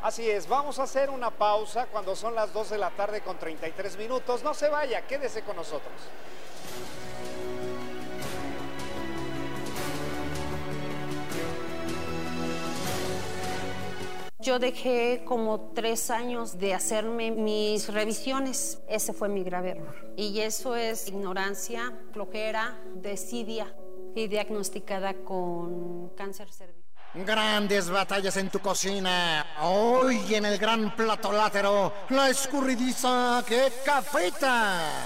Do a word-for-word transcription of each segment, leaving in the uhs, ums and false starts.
Así es, vamos a hacer una pausa cuando son las dos de la tarde con treinta y tres minutos. No se vaya, quédese con nosotros. Yo dejé como tres años de hacerme mis revisiones. Ese fue mi grave error. Y eso es ignorancia, flojera, desidia y diagnosticada con cáncer cervical. Grandes batallas en tu cocina. Hoy en el gran plato látero, la escurridiza que cafeta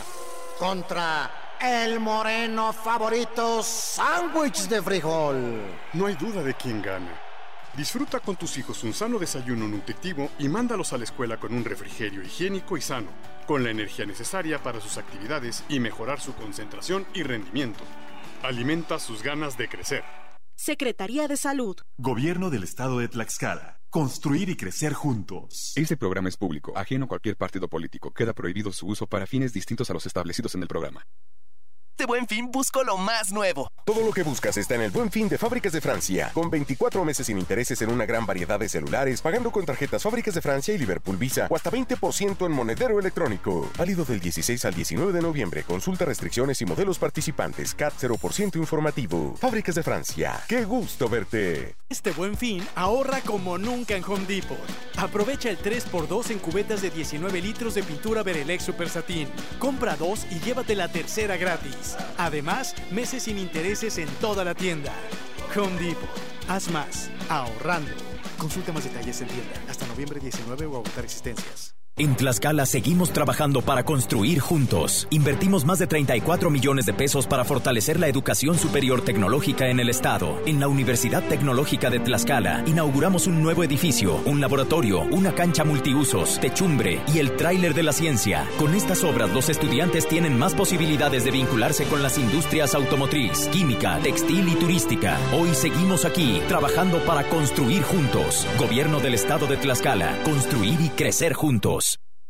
contra el moreno favorito sándwich de frijol. No hay duda de quién gana. Disfruta con tus hijos un sano desayuno nutritivo y mándalos a la escuela con un refrigerio higiénico y sano, con la energía necesaria para sus actividades y mejorar su concentración y rendimiento. Alimenta sus ganas de crecer. Secretaría de Salud. Gobierno del Estado de Tlaxcala. Construir y crecer juntos. Este programa es público, ajeno a cualquier partido político. Queda prohibido su uso para fines distintos a los establecidos en el programa. Este Buen Fin busco lo más nuevo. Todo lo que buscas está en el Buen Fin de Fábricas de Francia, con veinticuatro meses sin intereses en una gran variedad de celulares, pagando con tarjetas Fábricas de Francia y Liverpool Visa, o hasta veinte por ciento en monedero electrónico. Válido del dieciséis al diecinueve de noviembre. Consulta restricciones y modelos participantes. C A T cero por ciento informativo. Fábricas de Francia. ¡Qué gusto verte! Este Buen Fin ahorra como nunca en Home Depot. Aprovecha el tres por dos en cubetas de diecinueve litros de pintura Berelex Super Satin. Compra dos y llévate la tercera gratis. Además, meses sin intereses en toda la tienda. Home Depot. Haz más, ahorrando. Consulta más detalles en tienda. Hasta noviembre diecinueve o agotar existencias. En Tlaxcala seguimos trabajando para construir juntos. Invertimos más de treinta y cuatro millones de pesos para fortalecer la educación superior tecnológica en el estado. En la Universidad Tecnológica de Tlaxcala inauguramos un nuevo edificio, un laboratorio, una cancha multiusos, techumbre y el tráiler de la ciencia. Con estas obras los estudiantes tienen más posibilidades de vincularse con las industrias automotriz, química, textil y turística. Hoy seguimos aquí trabajando para construir juntos. Gobierno del estado de Tlaxcala. Construir y crecer juntos.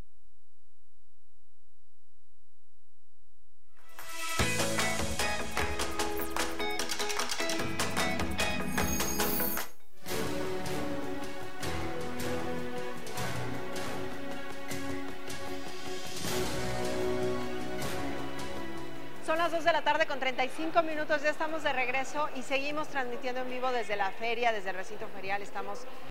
Son las dos de la tarde con treinta y cinco minutos, ya estamos de regreso y seguimos transmitiendo en vivo desde la feria, desde el recinto ferial. Estamos